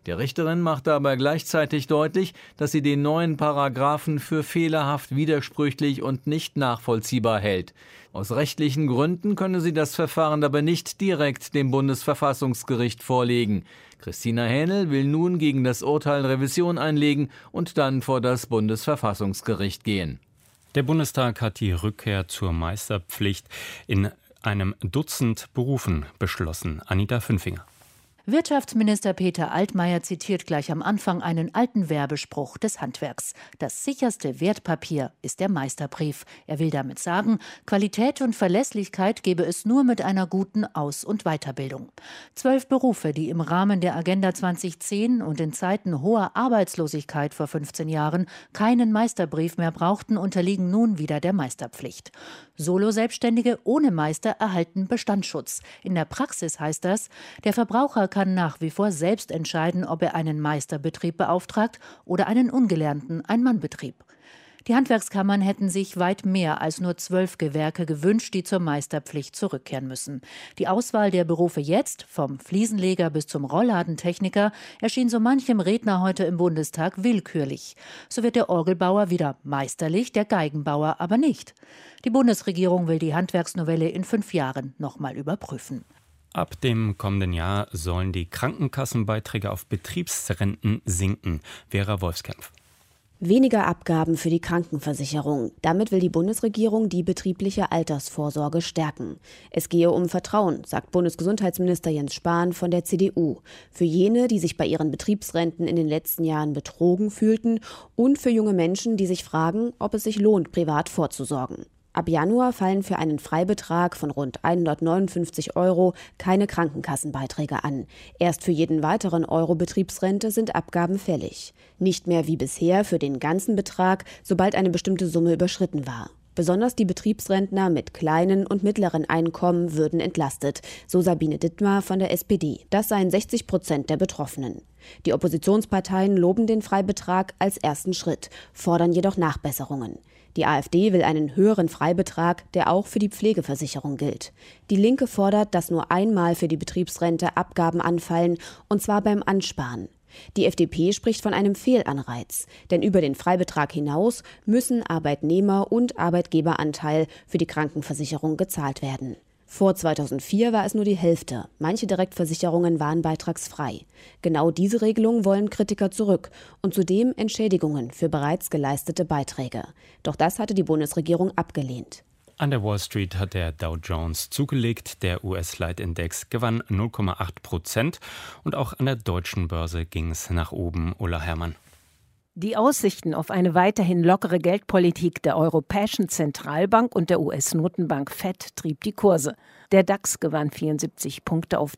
Die Richterin machte aber gleichzeitig deutlich, dass sie den neuen Paragraphen für fehlerhaft, widersprüchlich und nicht nachvollziehbar hält. Aus rechtlichen Gründen könne sie das Verfahren aber nicht direkt dem Bundesverfassungsgericht vorlegen. Christina Hähnel will nun gegen das Urteil Revision einlegen und dann vor das Bundesverfassungsgericht gehen. Der Bundestag hat die Rückkehr zur Meisterpflicht in einem Dutzend Berufen beschlossen. Anita Fünfinger. Wirtschaftsminister Peter Altmaier zitiert gleich am Anfang einen alten Werbespruch des Handwerks. Das sicherste Wertpapier ist der Meisterbrief. Er will damit sagen, Qualität und Verlässlichkeit gebe es nur mit einer guten Aus- und Weiterbildung. Zwölf Berufe, die im Rahmen der Agenda zwanzig zehn und in Zeiten hoher Arbeitslosigkeit vor fünfzehn Jahren keinen Meisterbrief mehr brauchten, unterliegen nun wieder der Meisterpflicht. Solo-Selbstständige ohne Meister erhalten Bestandsschutz. In der Praxis heißt das, der Verbraucher kann nach wie vor selbst entscheiden, ob er einen Meisterbetrieb beauftragt oder einen ungelernten Ein-Mann-Betrieb. Die Handwerkskammern hätten sich weit mehr als nur zwölf Gewerke gewünscht, die zur Meisterpflicht zurückkehren müssen. Die Auswahl der Berufe jetzt, vom Fliesenleger bis zum Rollladentechniker, erschien so manchem Redner heute im Bundestag willkürlich. So wird der Orgelbauer wieder meisterlich, der Geigenbauer aber nicht. Die Bundesregierung will die Handwerksnovelle in fünf Jahren nochmal überprüfen. Ab dem kommenden Jahr sollen die Krankenkassenbeiträge auf Betriebsrenten sinken. Vera Wolfskämpf. Weniger Abgaben für die Krankenversicherung. Damit will die Bundesregierung die betriebliche Altersvorsorge stärken. Es gehe um Vertrauen, sagt Bundesgesundheitsminister Jens Spahn von der C D U. Für jene, die sich bei ihren Betriebsrenten in den letzten Jahren betrogen fühlten und für junge Menschen, die sich fragen, ob es sich lohnt, privat vorzusorgen. Ab Januar fallen für einen Freibetrag von rund hundertneunundfünfzig Euro keine Krankenkassenbeiträge an. Erst für jeden weiteren Euro Betriebsrente sind Abgaben fällig. Nicht mehr wie bisher für den ganzen Betrag, sobald eine bestimmte Summe überschritten war. Besonders die Betriebsrentner mit kleinen und mittleren Einkommen würden entlastet, so Sabine Dittmar von der S P D. Das seien sechzig Prozent der Betroffenen. Die Oppositionsparteien loben den Freibetrag als ersten Schritt, fordern jedoch Nachbesserungen. Die AfD will einen höheren Freibetrag, der auch für die Pflegeversicherung gilt. Die Linke fordert, dass nur einmal für die Betriebsrente Abgaben anfallen, und zwar beim Ansparen. Die F D P spricht von einem Fehlanreiz, denn über den Freibetrag hinaus müssen Arbeitnehmer- und Arbeitgeberanteil für die Krankenversicherung gezahlt werden. Vor zweitausendvier war es nur die Hälfte. Manche Direktversicherungen waren beitragsfrei. Genau diese Regelung wollen Kritiker zurück und zudem Entschädigungen für bereits geleistete Beiträge. Doch das hatte die Bundesregierung abgelehnt. An der Wall Street hat der Dow Jones zugelegt. Der U S-Leitindex gewann null Komma acht Prozent und auch an der deutschen Börse ging es nach oben. Ulla Herrmann. Die Aussichten auf eine weiterhin lockere Geldpolitik der Europäischen Zentralbank und der U S-Notenbank Fed trieb die Kurse. Der DAX gewann vierundsiebzig Punkte auf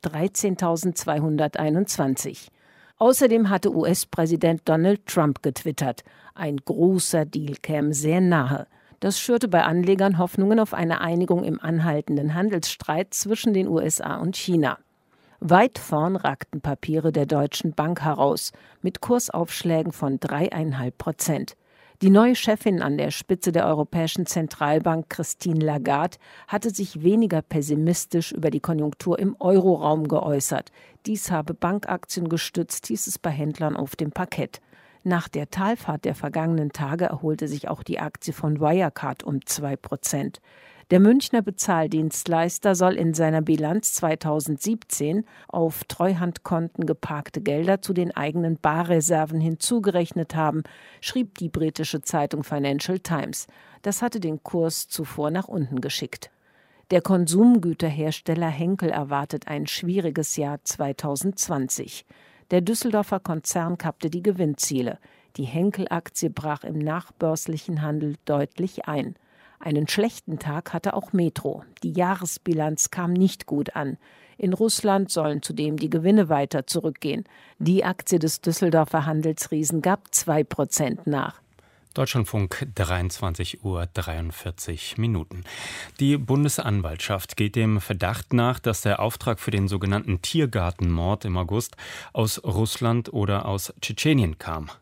dreizehntausendzweihunderteinundzwanzig. Außerdem hatte U S-Präsident Donald Trump getwittert, ein großer Deal käme sehr nahe. Das schürte bei Anlegern Hoffnungen auf eine Einigung im anhaltenden Handelsstreit zwischen den U S A und China. Weit vorn ragten Papiere der Deutschen Bank heraus, mit Kursaufschlägen von drei Komma fünf Prozent. Die neue Chefin an der Spitze der Europäischen Zentralbank, Christine Lagarde, hatte sich weniger pessimistisch über die Konjunktur im Euroraum geäußert. Dies habe Bankaktien gestützt, hieß es bei Händlern auf dem Parkett. Nach der Talfahrt der vergangenen Tage erholte sich auch die Aktie von Wirecard um zwei Prozent. Der Münchner Bezahldienstleister soll in seiner Bilanz zweitausendsiebzehn auf Treuhandkonten geparkte Gelder zu den eigenen Barreserven hinzugerechnet haben, schrieb die britische Zeitung Financial Times. Das hatte den Kurs zuvor nach unten geschickt. Der Konsumgüterhersteller Henkel erwartet ein schwieriges Jahr zweitausendzwanzig. Der Düsseldorfer Konzern kappte die Gewinnziele. Die Henkel-Aktie brach im nachbörslichen Handel deutlich ein. Einen schlechten Tag hatte auch Metro. Die Jahresbilanz kam nicht gut an. In Russland sollen zudem die Gewinne weiter zurückgehen. Die Aktie des Düsseldorfer Handelsriesen gab zwei Prozent nach. Deutschlandfunk, dreiundzwanzig Uhr dreiundvierzig Minuten. Die Bundesanwaltschaft geht dem Verdacht nach, dass der Auftrag für den sogenannten Tiergartenmord im August aus Russland oder aus Tschetschenien kam.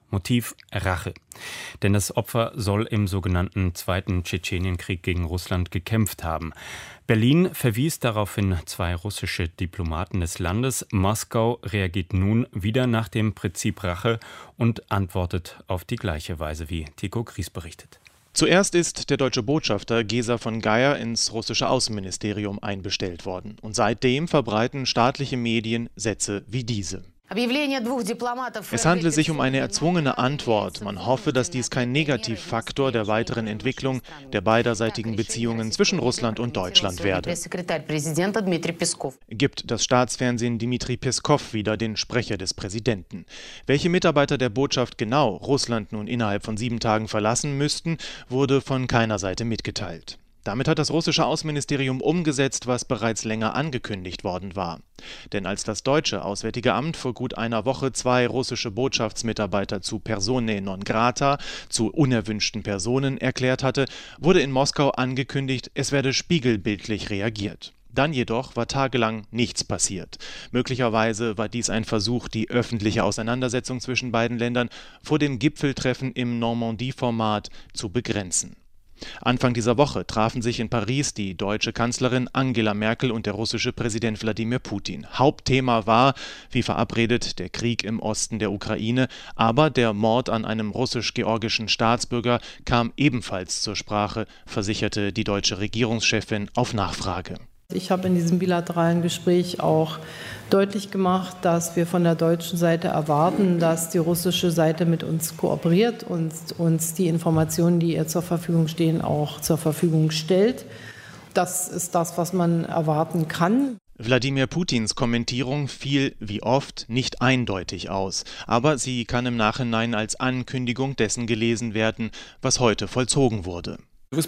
Motiv Rache. Denn das Opfer soll im sogenannten Zweiten Tschetschenienkrieg gegen Russland gekämpft haben. Berlin verwies daraufhin zwei russische Diplomaten des Landes. Moskau reagiert nun wieder nach dem Prinzip Rache und antwortet auf die gleiche Weise, wie Tycho Gries berichtet. Zuerst ist der deutsche Botschafter Gesa von Geyer ins russische Außenministerium einbestellt worden. Und seitdem verbreiten staatliche Medien Sätze wie diese. Es handle sich um eine erzwungene Antwort. Man hoffe, dass dies kein Negativfaktor der weiteren Entwicklung der beiderseitigen Beziehungen zwischen Russland und Deutschland werde. Gibt das Staatsfernsehen Dmitri Peskov wieder, den Sprecher des Präsidenten. Welche Mitarbeiter der Botschaft genau Russland nun innerhalb von sieben Tagen verlassen müssten, wurde von keiner Seite mitgeteilt. Damit hat das russische Außenministerium umgesetzt, was bereits länger angekündigt worden war. Denn als das deutsche Auswärtige Amt vor gut einer Woche zwei russische Botschaftsmitarbeiter zu Personae non grata, zu unerwünschten Personen erklärt hatte, wurde in Moskau angekündigt, es werde spiegelbildlich reagiert. Dann jedoch war tagelang nichts passiert. Möglicherweise war dies ein Versuch, die öffentliche Auseinandersetzung zwischen beiden Ländern vor dem Gipfeltreffen im Normandie-Format zu begrenzen. Anfang dieser Woche trafen sich in Paris die deutsche Kanzlerin Angela Merkel und der russische Präsident Wladimir Putin. Hauptthema war, wie verabredet, der Krieg im Osten der Ukraine, aber der Mord an einem russisch-georgischen Staatsbürger kam ebenfalls zur Sprache, versicherte die deutsche Regierungschefin auf Nachfrage. Ich habe in diesem bilateralen Gespräch auch deutlich gemacht, dass wir von der deutschen Seite erwarten, dass die russische Seite mit uns kooperiert und uns die Informationen, die ihr zur Verfügung stehen, auch zur Verfügung stellt. Das ist das, was man erwarten kann. Wladimir Putins Kommentierung fiel, wie oft, nicht eindeutig aus, aber sie kann im Nachhinein als Ankündigung dessen gelesen werden, was heute vollzogen wurde.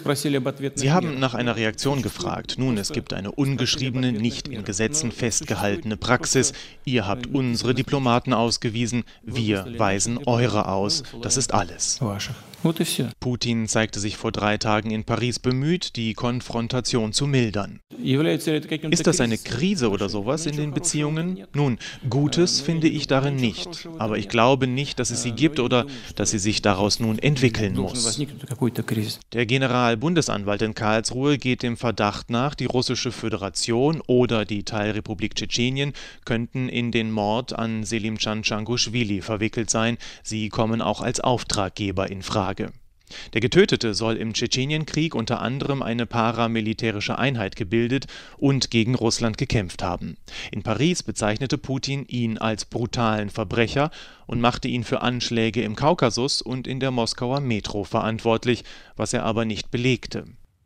Sie haben nach einer Reaktion gefragt. Nun, es gibt eine ungeschriebene, nicht in Gesetzen festgehaltene Praxis. Ihr habt unsere Diplomaten ausgewiesen, wir weisen eure aus. Das ist alles. Putin zeigte sich vor drei Tagen in Paris bemüht, die Konfrontation zu mildern. Ist das eine Krise oder sowas in den Beziehungen? Nun, Gutes finde ich darin nicht. Aber ich glaube nicht, dass es sie gibt oder dass sie sich daraus nun entwickeln muss. Der Generalbundesanwalt in Karlsruhe geht dem Verdacht nach, die russische Föderation oder die Teilrepublik Tschetschenien könnten in den Mord an Selimcan Changushvili verwickelt sein. Sie kommen auch als Auftraggeber in Frage. Der Getötete soll im Tschetschenienkrieg unter anderem eine paramilitärische Einheit gebildet und gegen Russland gekämpft haben. In Paris bezeichnete Putin ihn als brutalen Verbrecher und machte ihn für Anschläge im Kaukasus und in der Moskauer Metro verantwortlich, was er aber nicht belegte.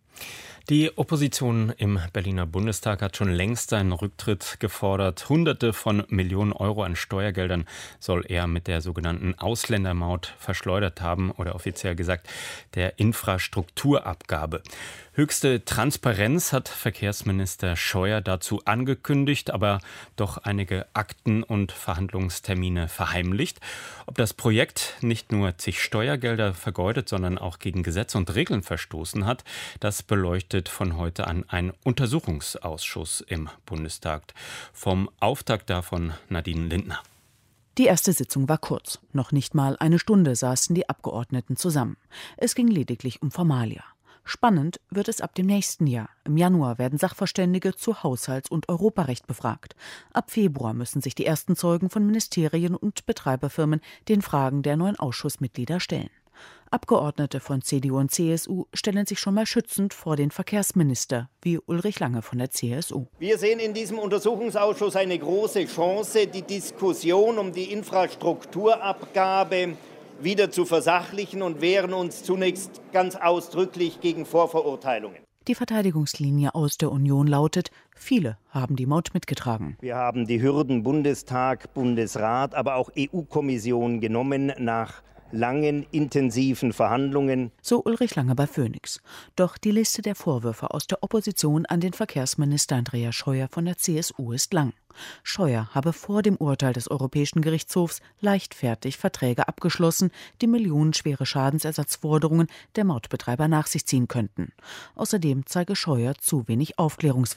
Die Opposition im Berliner Bundestag hat schon längst seinen Rücktritt gefordert. Hunderte von Millionen Euro an Steuergeldern soll er mit der sogenannten Ausländermaut verschleudert haben oder offiziell gesagt der Infrastrukturabgabe. Höchste Transparenz hat Verkehrsminister Scheuer dazu angekündigt, aber doch einige Akten und Verhandlungstermine verheimlicht. Ob das Projekt nicht nur zig Steuergelder vergeudet, sondern auch gegen Gesetze und Regeln verstoßen hat, das beleuchtet von heute an ein Untersuchungsausschuss im Bundestag. Vom Auftakt davon Nadine Lindner. Die erste Sitzung war kurz. Noch nicht mal eine Stunde saßen die Abgeordneten zusammen. Es ging lediglich um Formalia. Spannend wird es ab dem nächsten Jahr. Im Januar werden Sachverständige zu Haushalts- und Europarecht befragt. Ab Februar müssen sich die ersten Zeugen von Ministerien und Betreiberfirmen den Fragen der neuen Ausschussmitglieder stellen. Abgeordnete von C D U und C S U stellen sich schon mal schützend vor den Verkehrsminister, wie Ulrich Lange von der C S U. Wir sehen in diesem Untersuchungsausschuss eine große Chance, die Diskussion um die Infrastrukturabgabe wieder zu versachlichen und wehren uns zunächst ganz ausdrücklich gegen Vorverurteilungen. Die Verteidigungslinie aus der Union lautet, viele haben die Maut mitgetragen. Wir haben die Hürden Bundestag, Bundesrat, aber auch E U-Kommission genommen nach langen, intensiven Verhandlungen. So Ulrich Lange bei Phoenix. Doch die Liste der Vorwürfe aus der Opposition an den Verkehrsminister Andreas Scheuer von der C S U ist lang. Scheuer habe vor dem Urteil des Europäischen Gerichtshofs leichtfertig Verträge abgeschlossen, die millionenschwere Schadensersatzforderungen der Mautbetreiber nach sich ziehen könnten. Außerdem zeige Scheuer zu wenig Aufklärungswillen.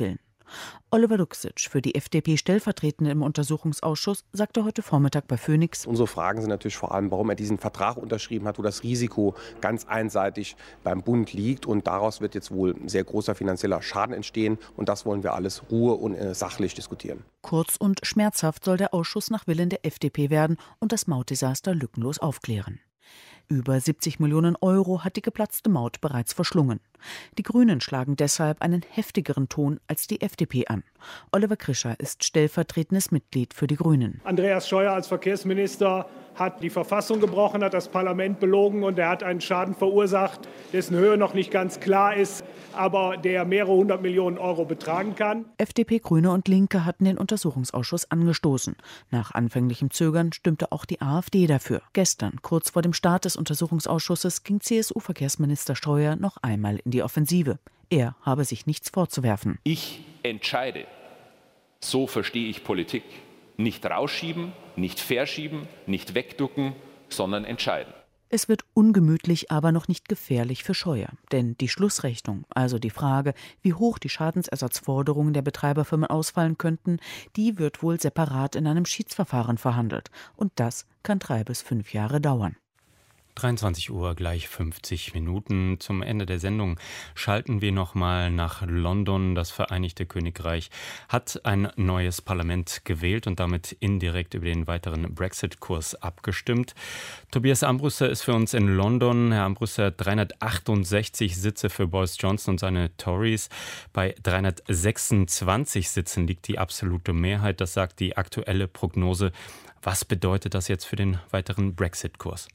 Oliver Luxic, für die F D P-Stellvertretende im Untersuchungsausschuss, sagte heute Vormittag bei Phoenix: Unsere Fragen sind natürlich vor allem, warum er diesen Vertrag unterschrieben hat, wo das Risiko ganz einseitig beim Bund liegt. Und daraus wird jetzt wohl ein sehr großer finanzieller Schaden entstehen. Und das wollen wir alles ruhe- und äh, sachlich diskutieren. Kurz und schmerzhaft soll der Ausschuss nach Willen der F D P werden und das Mautdesaster lückenlos aufklären. Über siebzig Millionen Euro hat die geplatzte Maut bereits verschlungen. Die Grünen schlagen deshalb einen heftigeren Ton als die F D P an. Oliver Krischer ist stellvertretendes Mitglied für die Grünen. Andreas Scheuer als Verkehrsminister hat die Verfassung gebrochen, hat das Parlament belogen und er hat einen Schaden verursacht, dessen Höhe noch nicht ganz klar ist, aber der mehrere hundert Millionen Euro betragen kann. F D P, Grüne und Linke hatten den Untersuchungsausschuss angestoßen. Nach anfänglichem Zögern stimmte auch die AfD dafür. Gestern, kurz vor dem Start des Untersuchungsausschusses, ging C S U-Verkehrsminister Scheuer noch einmal in die Offensive. Er habe sich nichts vorzuwerfen. Ich entscheide. So verstehe ich Politik. Nicht rausschieben, nicht verschieben, nicht wegducken, sondern entscheiden. Es wird ungemütlich, aber noch nicht gefährlich für Scheuer. Denn die Schlussrechnung, also die Frage, wie hoch die Schadensersatzforderungen der Betreiberfirmen ausfallen könnten, die wird wohl separat in einem Schiedsverfahren verhandelt. Und das kann drei bis fünf Jahre dauern. dreiundzwanzig Uhr, gleich fünfzig Minuten. Zum Ende der Sendung schalten wir nochmal nach London. Das Vereinigte Königreich hat ein neues Parlament gewählt und damit indirekt über den weiteren Brexit-Kurs abgestimmt. Tobias Armbruster ist für uns in London. Herr Armbruster, dreihundertachtundsechzig Sitze für Boris Johnson und seine Tories. Bei dreihundertsechsundzwanzig Sitzen liegt die absolute Mehrheit. Das sagt die aktuelle Prognose. Was bedeutet das jetzt für den weiteren Brexit-Kurs?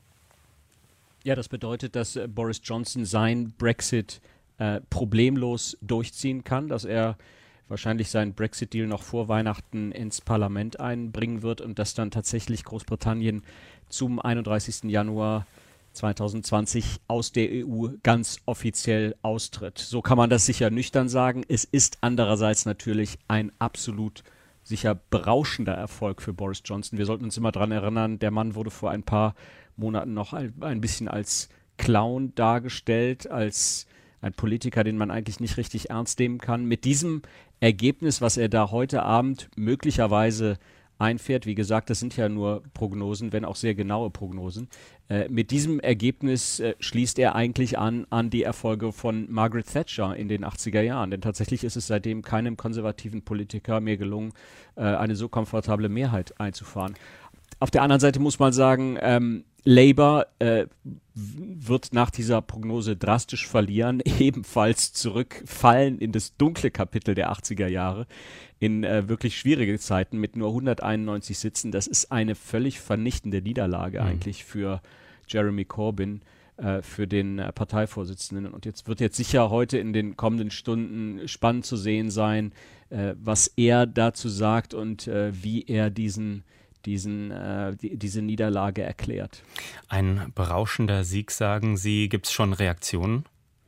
Ja, das bedeutet, dass äh, Boris Johnson sein Brexit äh, problemlos durchziehen kann, dass er wahrscheinlich seinen Brexit-Deal noch vor Weihnachten ins Parlament einbringen wird und dass dann tatsächlich Großbritannien zum einunddreißigsten Januar zweitausendzwanzig aus der E U ganz offiziell austritt. So kann man das sicher nüchtern sagen. Es ist andererseits natürlich ein absolut sicher berauschender Erfolg für Boris Johnson. Wir sollten uns immer daran erinnern, der Mann wurde vor ein paar Monaten noch ein, ein bisschen als Clown dargestellt, als ein Politiker, den man eigentlich nicht richtig ernst nehmen kann. Mit diesem Ergebnis, was er da heute Abend möglicherweise einfährt, wie gesagt, das sind ja nur Prognosen, wenn auch sehr genaue Prognosen, äh, mit diesem Ergebnis äh, schließt er eigentlich an an die Erfolge von Margaret Thatcher in den achtziger Jahren. Denn tatsächlich ist es seitdem keinem konservativen Politiker mehr gelungen, äh, eine so komfortable Mehrheit einzufahren. Auf der anderen Seite muss man sagen, ähm, Labour äh, wird nach dieser Prognose drastisch verlieren, ebenfalls zurückfallen in das dunkle Kapitel der achtziger Jahre, in äh, wirklich schwierige Zeiten mit nur hunderteinundneunzig Sitzen. Das ist eine völlig vernichtende Niederlage mhm. eigentlich für Jeremy Corbyn, äh, für den äh, Parteivorsitzenden. Und jetzt wird jetzt sicher heute in den kommenden Stunden spannend zu sehen sein, äh, was er dazu sagt und äh, wie er diesen diesen, äh, die, diese Niederlage erklärt. Ein berauschender Sieg, sagen Sie. Gibt es schon Reaktionen?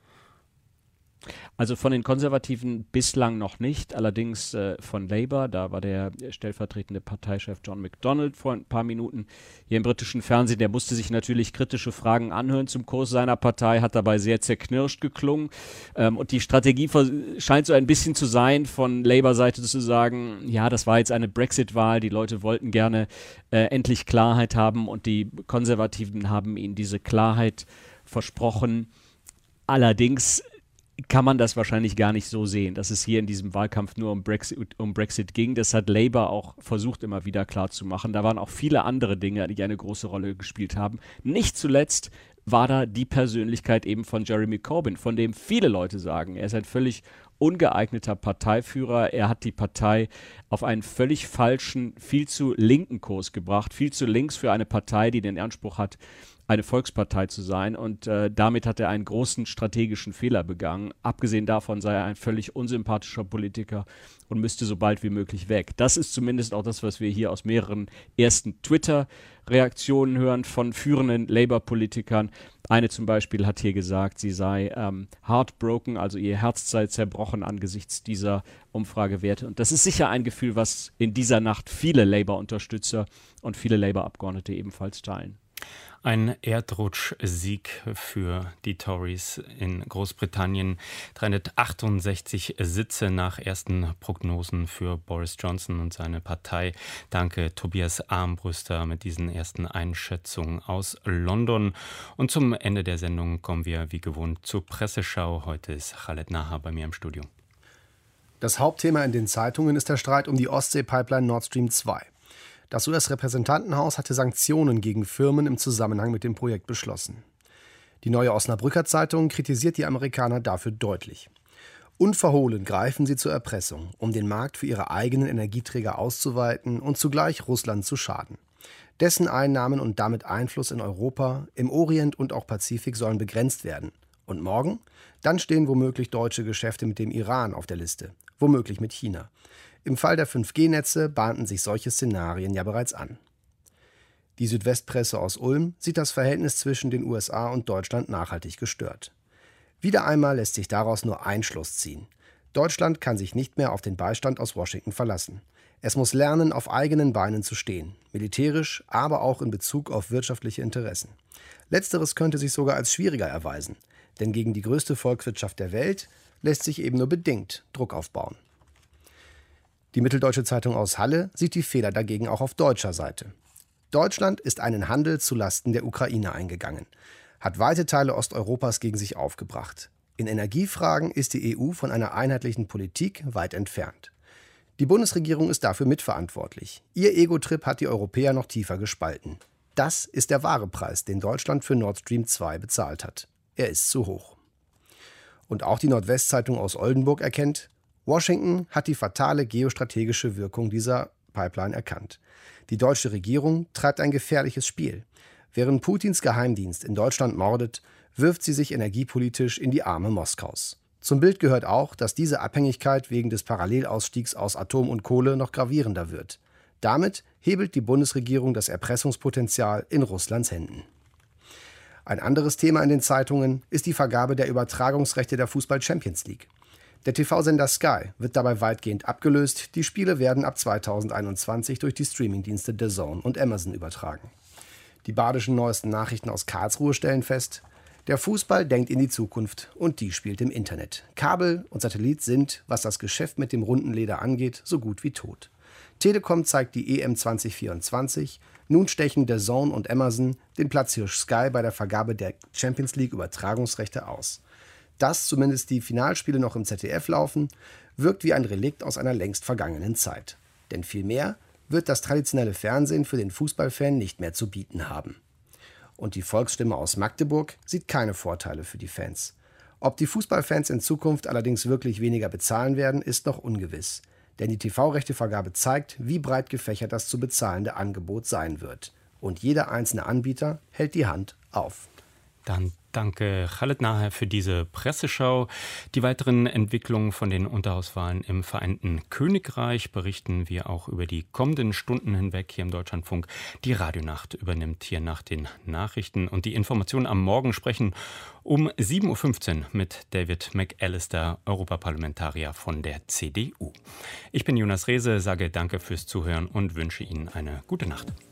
Also von den Konservativen bislang noch nicht, allerdings äh, von Labour, da war der stellvertretende Parteichef John McDonnell vor ein paar Minuten hier im britischen Fernsehen, der musste sich natürlich kritische Fragen anhören zum Kurs seiner Partei, hat dabei sehr zerknirscht geklungen ähm, und die Strategie scheint so ein bisschen zu sein, von Labour-Seite zu sagen, ja, das war jetzt eine Brexit-Wahl, die Leute wollten gerne äh, endlich Klarheit haben und die Konservativen haben ihnen diese Klarheit versprochen. Allerdings kann man das wahrscheinlich gar nicht so sehen, dass es hier in diesem Wahlkampf nur um Brexit, um Brexit ging. Das hat Labour auch versucht, immer wieder klarzumachen. Da waren auch viele andere Dinge, die eine große Rolle gespielt haben. Nicht zuletzt war da die Persönlichkeit eben von Jeremy Corbyn, von dem viele Leute sagen, er ist ein völlig ungeeigneter Parteiführer. Er hat die Partei auf einen völlig falschen, viel zu linken Kurs gebracht, viel zu links für eine Partei, die den Anspruch hat, eine Volkspartei zu sein, und äh, damit hat er einen großen strategischen Fehler begangen. Abgesehen davon sei er ein völlig unsympathischer Politiker und müsste so bald wie möglich weg. Das ist zumindest auch das, was wir hier aus mehreren ersten Twitter-Reaktionen hören von führenden Labour-Politikern. Eine zum Beispiel hat hier gesagt, sie sei ähm, heartbroken, also ihr Herz sei zerbrochen angesichts dieser Umfragewerte. Und das ist sicher ein Gefühl, was in dieser Nacht viele Labour-Unterstützer und viele Labour-Abgeordnete ebenfalls teilen. Ein Erdrutschsieg für die Tories in Großbritannien. dreihundertachtundsechzig Sitze nach ersten Prognosen für Boris Johnson und seine Partei. Danke, Tobias Armbruster, mit diesen ersten Einschätzungen aus London. Und zum Ende der Sendung kommen wir wie gewohnt zur Presseschau. Heute ist Khaled Naha bei mir im Studio. Das Hauptthema in den Zeitungen ist der Streit um die Ostsee-Pipeline Nord Stream zwei. Das U S-Repräsentantenhaus hatte Sanktionen gegen Firmen im Zusammenhang mit dem Projekt beschlossen. Die Neue Osnabrücker Zeitung kritisiert die Amerikaner dafür deutlich. Unverhohlen greifen sie zur Erpressung, um den Markt für ihre eigenen Energieträger auszuweiten und zugleich Russland zu schaden. Dessen Einnahmen und damit Einfluss in Europa, im Orient und auch Pazifik sollen begrenzt werden. Und morgen? Dann stehen womöglich deutsche Geschäfte mit dem Iran auf der Liste, womöglich mit China. Im Fall der fünf G Netze bahnten sich solche Szenarien ja bereits an. Die Südwestpresse aus Ulm sieht das Verhältnis zwischen den U S A und Deutschland nachhaltig gestört. Wieder einmal lässt sich daraus nur ein Schluss ziehen. Deutschland kann sich nicht mehr auf den Beistand aus Washington verlassen. Es muss lernen, auf eigenen Beinen zu stehen, militärisch, aber auch in Bezug auf wirtschaftliche Interessen. Letzteres könnte sich sogar als schwieriger erweisen, denn gegen die größte Volkswirtschaft der Welt lässt sich eben nur bedingt Druck aufbauen. Die Mitteldeutsche Zeitung aus Halle sieht die Fehler dagegen auch auf deutscher Seite. Deutschland ist einen Handel zulasten der Ukraine eingegangen, hat weite Teile Osteuropas gegen sich aufgebracht. In Energiefragen ist die E U von einer einheitlichen Politik weit entfernt. Die Bundesregierung ist dafür mitverantwortlich. Ihr Ego-Trip hat die Europäer noch tiefer gespalten. Das ist der wahre Preis, den Deutschland für Nord Stream zwei bezahlt hat. Er ist zu hoch. Und auch die Nordwestzeitung aus Oldenburg erkennt, Washington hat die fatale geostrategische Wirkung dieser Pipeline erkannt. Die deutsche Regierung treibt ein gefährliches Spiel. Während Putins Geheimdienst in Deutschland mordet, wirft sie sich energiepolitisch in die Arme Moskaus. Zum Bild gehört auch, dass diese Abhängigkeit wegen des Parallelausstiegs aus Atom und Kohle noch gravierender wird. Damit hebelt die Bundesregierung das Erpressungspotenzial in Russlands Händen. Ein anderes Thema in den Zeitungen ist die Vergabe der Übertragungsrechte der Fußball-Champions League. Der T V-Sender Sky wird dabei weitgehend abgelöst. Die Spiele werden ab zweitausendeinundzwanzig durch die Streamingdienste D A Z N und Amazon übertragen. Die badischen neuesten Nachrichten aus Karlsruhe stellen fest, der Fußball denkt in die Zukunft und die spielt im Internet. Kabel und Satellit sind, was das Geschäft mit dem runden Leder angeht, so gut wie tot. Telekom zeigt die E M zwanzig vierundzwanzig. Nun stechen D A Z N und Amazon den Platzhirsch Sky bei der Vergabe der Champions League Übertragungsrechte aus. Dass zumindest die Finalspiele noch im Z D F laufen, wirkt wie ein Relikt aus einer längst vergangenen Zeit. Denn viel mehr wird das traditionelle Fernsehen für den Fußballfan nicht mehr zu bieten haben. Und die Volksstimme aus Magdeburg sieht keine Vorteile für die Fans. Ob die Fußballfans in Zukunft allerdings wirklich weniger bezahlen werden, ist noch ungewiss. Denn die T V-Rechtevergabe zeigt, wie breit gefächert das zu bezahlende Angebot sein wird. Und jeder einzelne Anbieter hält die Hand auf. Dann danke Khaled Naha für diese Presseschau. Die weiteren Entwicklungen von den Unterhauswahlen im Vereinten Königreich berichten wir auch über die kommenden Stunden hinweg hier im Deutschlandfunk. Die Radionacht übernimmt hier nach den Nachrichten. Und die Informationen am Morgen sprechen um sieben Uhr fünfzehn mit David McAllister, Europaparlamentarier von der C D U. Ich bin Jonas Rehse, sage danke fürs Zuhören und wünsche Ihnen eine gute Nacht.